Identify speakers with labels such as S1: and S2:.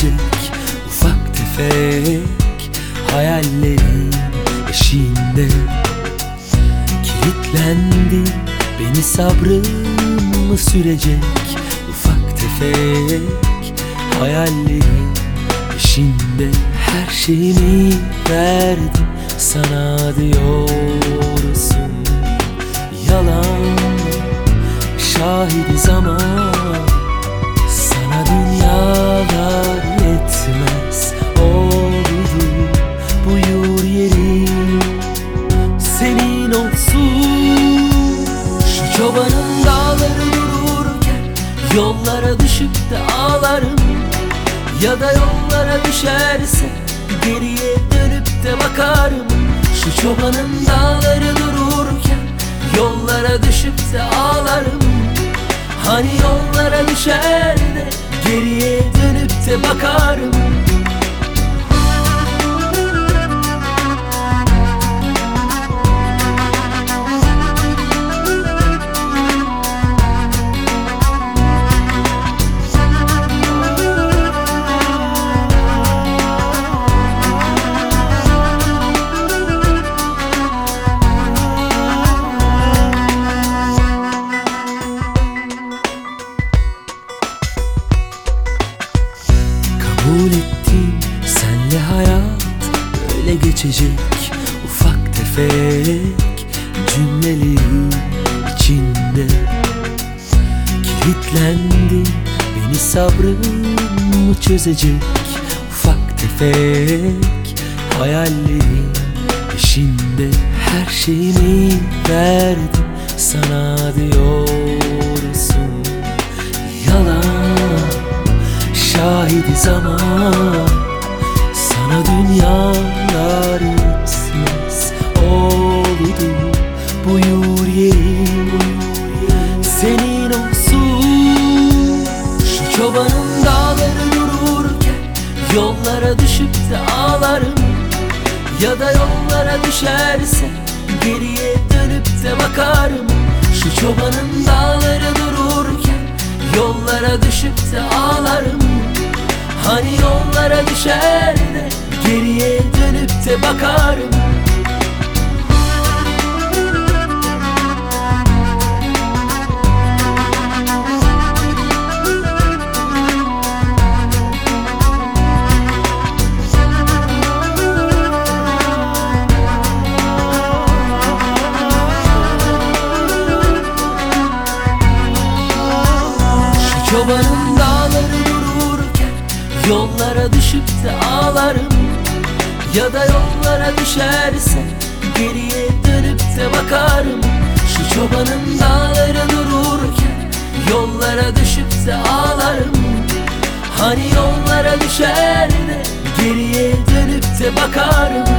S1: çözecek ufak tefek hayallerin eşiğinde. Kilitlendi, beni sabrım mı sürecek ufak tefek hayallerin eşiğinde. Her şeyimi verdim sana diyorsun, yalan şahidiz ama sana dünyalar yetmez. Oldu buyur yerim senin olsun. Şu çobanın dağları dururken yollara düşüp de ağlarım, ya da yollara düşerse geriye dönüp de bakarım. Şu çobanın dağları dururken yollara düşüp de ağlarım, hani yollara düşer de geriye dönüp de bakarım. Kabul ettim, senle hayat böyle geçecek. Ufak tefek cümlelerin içinde kilitlendim, beni sabrım mı çözecek ufak tefek hayallerin peşinde. Her şeyimi verdim sana diyorsun, yalan şahidiz ama sana dünyalar yetmez. Oldu buyur yerim senin olsun. Şu çobanın dağları dururken yollara düşüp de ağlarım, ya da yollara düşerse geriye dönüp de bakarım. Şu çobanın dağları dururken yollara düşüp de ağlarım, hani yollara düşer de geriye dönüp de bakarım. Şu çobanın dağları dururken yollara düşüp de ağlarım, ya da yollara düşerse geriye dönüp de bakarım. Şu çobanın dağları dururken yollara düşüp de ağlarım, hani yollara düşer de geriye dönüp de bakarım.